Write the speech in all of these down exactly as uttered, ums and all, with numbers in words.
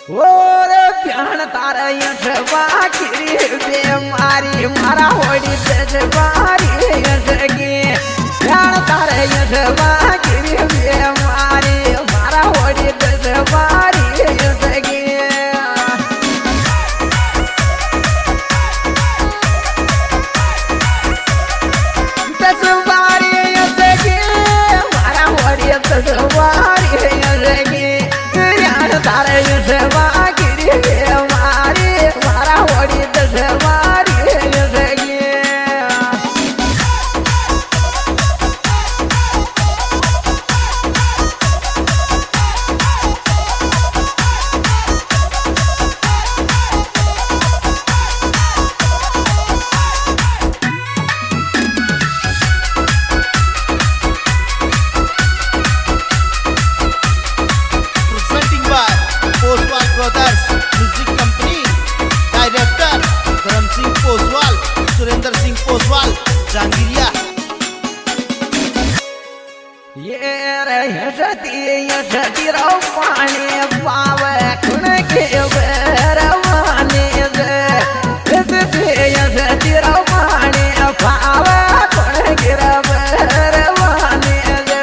और प्यान तारा यशवा किरी बेमारी मारा होड़ी बेजवारी यशगी प्यान तारा यशवा किरी बेमारी मारा होड़ी बेजवारी यशगी बेजवारी यशगी मारा होड़ी बेजवारी यशगी प्यान तारा यशवा सुरेंद्र सिंह पोसवाल जांगिरिया ये रे यशती यशती रो पानी पावे खुन के बेरवानी दे यशती यशती रो पानी पावे खुन के बेरवानी दे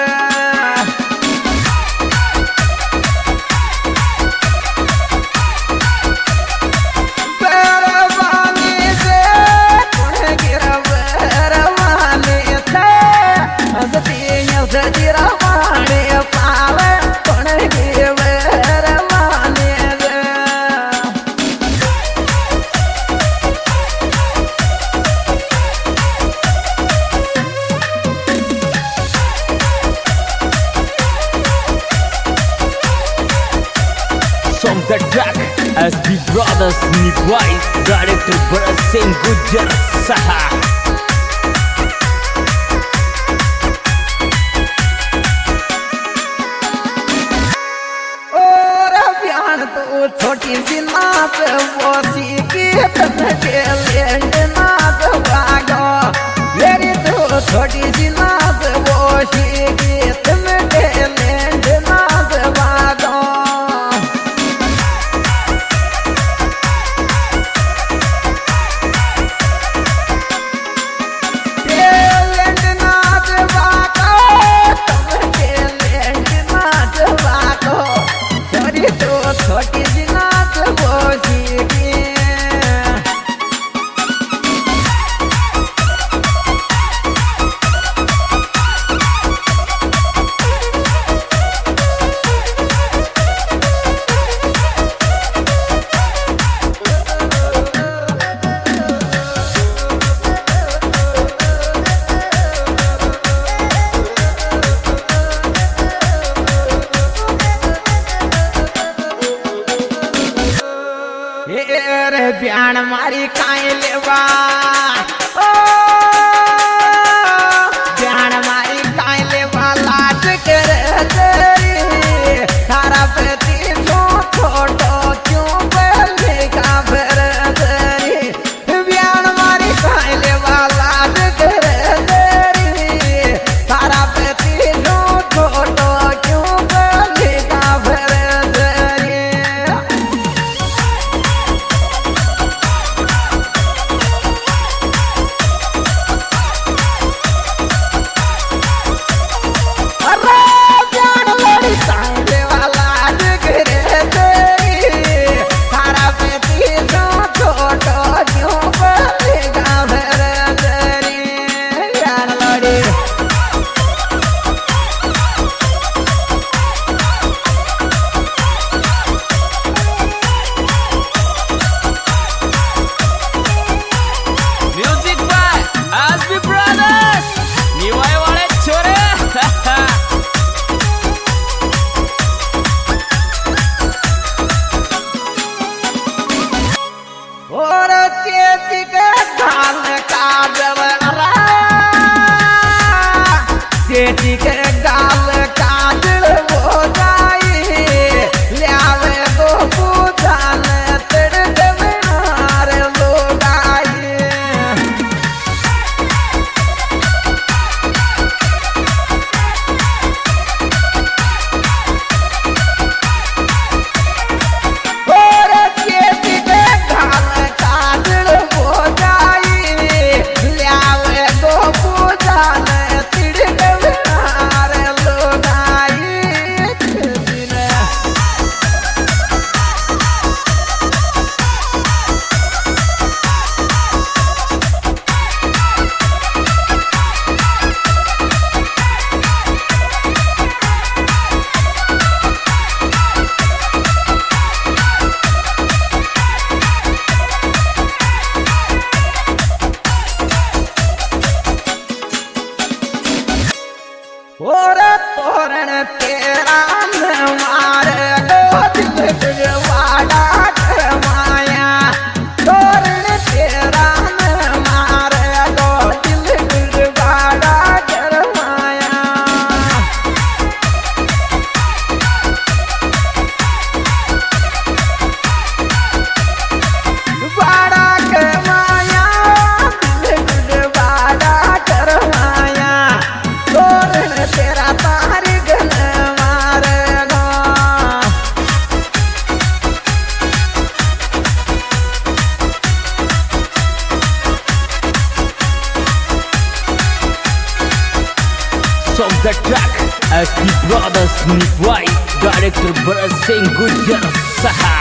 From the track S B Brothers Nibwai, director Bharat Singh Gujjar Saha. तो छोटी सी नात वो सीखी के लैंड नात भागो मेरी तो छोटी सी नात वो सीखी तुम के लैंड नात भागो लैंड नात भागो तुम के लैंड नात भागो तो छोटी सी नाच वो सीखी ब्यान मारी काए लेवा ओ ब्यान मारी काए लेवा लाज करे तेरी तारा प्रति जो छोटो क्यों बोले का फिर तेरी ब्यान मारी काए लेवा लाज करे तेरी तारा प्रति जो छोटो क्यों बोले का फिर तेरी the track as the brothers Nipwai, director Bharat Singh Gujjar Saha.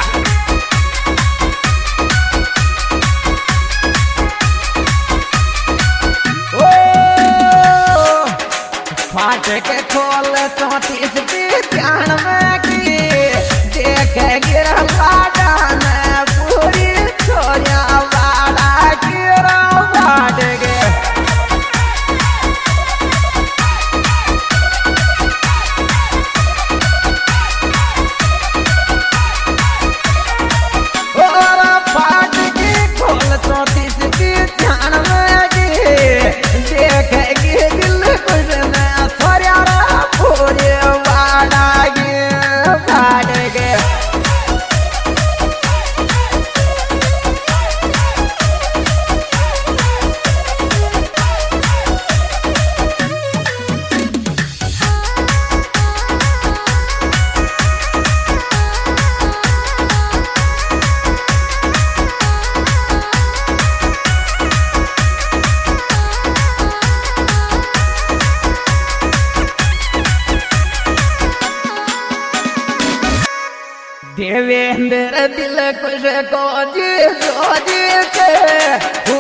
फाट के खोल चौतीस की ध्यान में की देख गिरला डान पूरी छोया वाला गिरा फाट गे और फाट की खोल चौतीस की ध्यान में की देख गिरल कुछ देवेंद्र दिल खुश को जी जो जी के